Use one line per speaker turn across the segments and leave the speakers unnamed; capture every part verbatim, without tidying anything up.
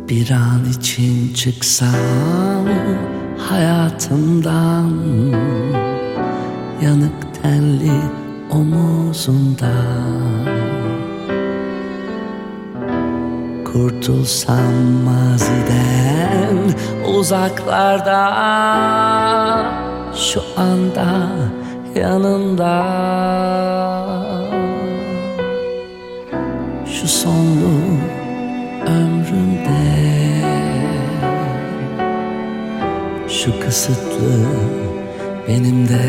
Bir an için çıksam hayatımdan, yanık tenli omuzundan, kurtulsam maziden, uzaklarda, şu anda yanında. Şu sonlu ömrümde, şu kısıtlı benim de,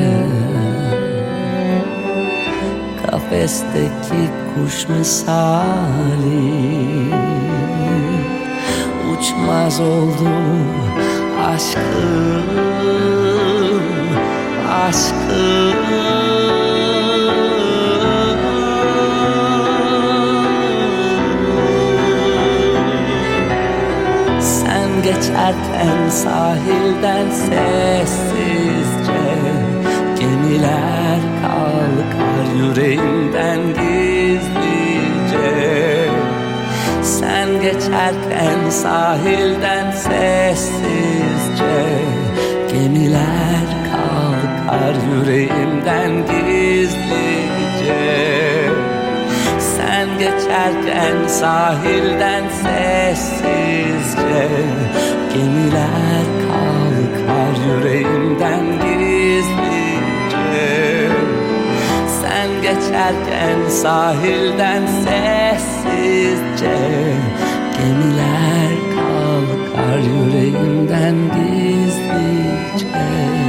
kafesteki kuş misali uçmaz oldu aşkım, aşkım. Geçerken sahilden sessizce, gemiler kalkar yüreğimden gizlice. Sen geçerken sahilden sessizce, gemiler kalkar yüreğimden gizlice. Sen geçerken sahilden sessizce, gemiler kalkar yüreğimden gizlice. Sen geçerken sahilden sessizce, gemiler kalkar yüreğimden gizlice.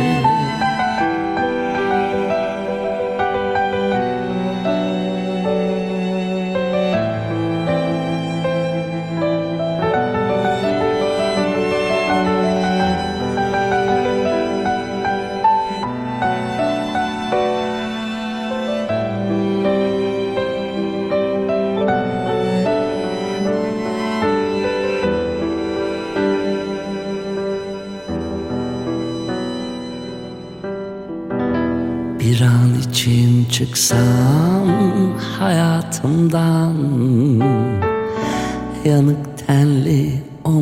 Bir an için çıksam hayatımdan, yanık tenli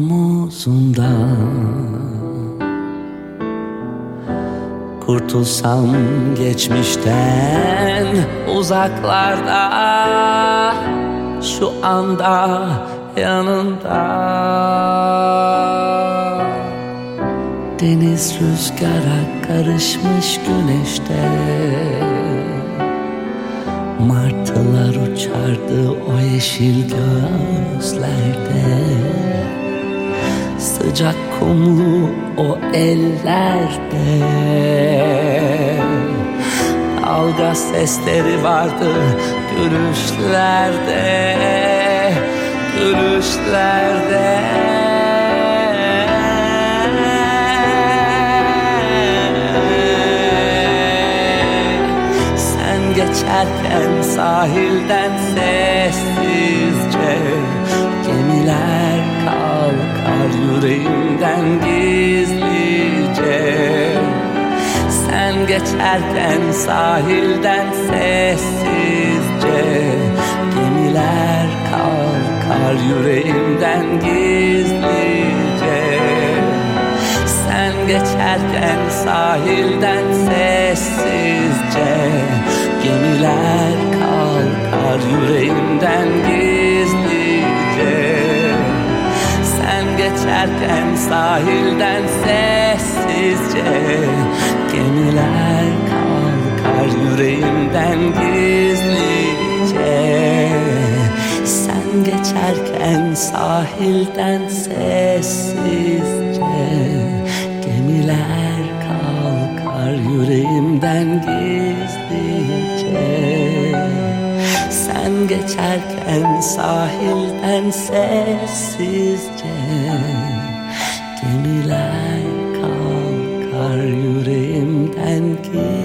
omuzundan, kurtulsam geçmişten, uzaklarda, şu anda yanında. Deniz rüzgara karışmış güneşte, martılar uçardı o yeşil gözlerde. Sıcak kumlu o ellerde, dalga sesleri vardı gülüşlerde, gülüşlerde. Geçerken sahilden sessizce, gemiler kalkar yüreğimden gizlice. Sen geçerken sahilden sessizce, gemiler kalkar yüreğimden gizlice. Sen geçerken sahilden sessizce, gemiler kalkar yüreğimden gizlice. Sen geçerken sahilden sessizce, gemiler kalkar yüreğimden gizlice. Sen geçerken sahilden sessizce, gemiler kalkar yüreğimden gizlice. Sen geçerken sahilden sessizce, gemiler kalkar yüreğimden gizlice.